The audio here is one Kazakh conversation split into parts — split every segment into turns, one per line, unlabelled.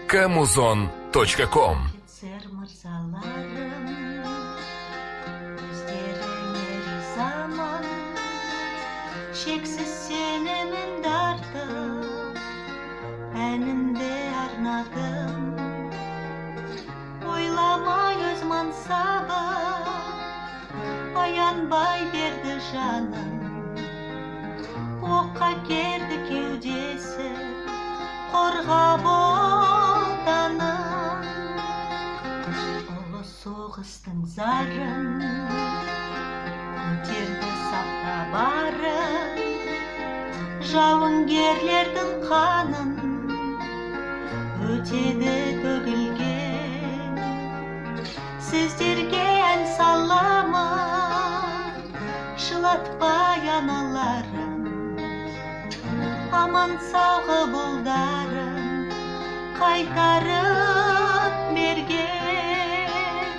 kamuzon.com.
Офицер мырзаларым, өздеріңе ризамын, шексіз сенімін дартып, әнімді арнадым. Ойламай өз мансабы, аянбай берді жаным. Оққа керді кеудесі, қорғап отанын. Ұлы соғыстың зарын, көтерді сақта барын, жауынгерлердің қанын, өтеді төгілген. Сіздерге ән саламын, жылатпай аналарым, аман сауғы бұлдарым, қайтарып берген.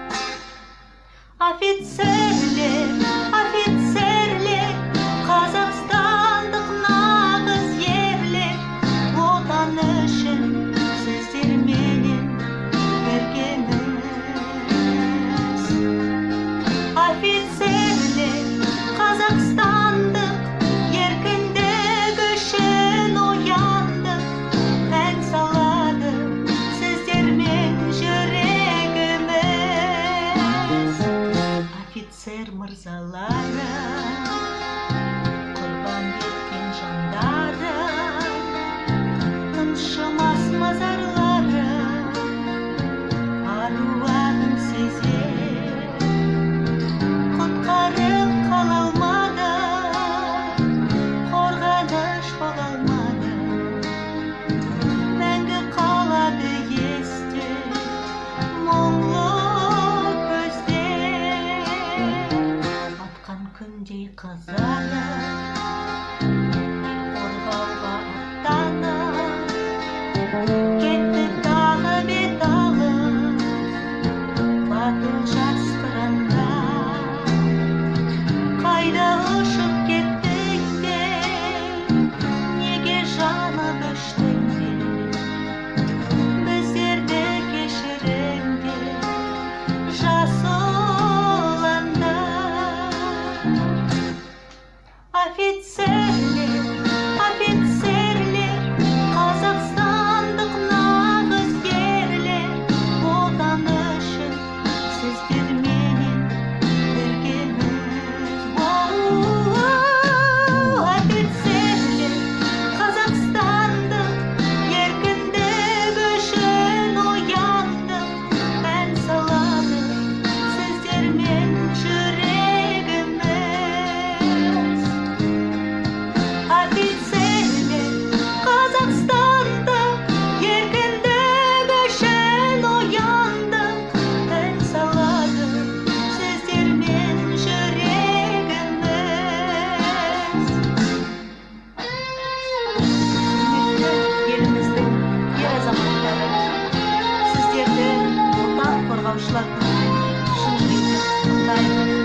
Офицерлер, офицерлер, қазақстандық нағыз ерлер, отан үшін сіздерменен біргеміз. Офицерлер, қазақстандық еркіндік үшін ояндық, ән салады сіздермен жүрегіміз. Офицер мырзаларым, құрбан еткен жандарым, тыншымас мазарларым, аруағын сезер, құтқарып қала алмадым, қорғаныш бола алмадым. Мәңгі қалады есте мұңлы көздер, атқан күндей қызарып, қорғауға аттанып, кетті тағы бет алып, батыл жас қыранда. Қайда ұшып кеттіңдер, неге жанып өштіңдер, біздерді кешіріңдер, жас ұландар. Офицерлер, офицерлер, қазақстандық нағыз ерлер, отан үшін сіздерменен біргеміз. Офицерлер, қазақстандық еркіндік үшін ояндық, ән салады сіздермен жүрегіміз. Офицерлер, қазақстандық еркіндік үшін ояндық, ән салады сіздермен жүрегіміз. Еліміздің ер азаматтары, сіздерді отан қорғаушылар күнімен шын жүректен құттықтаймын.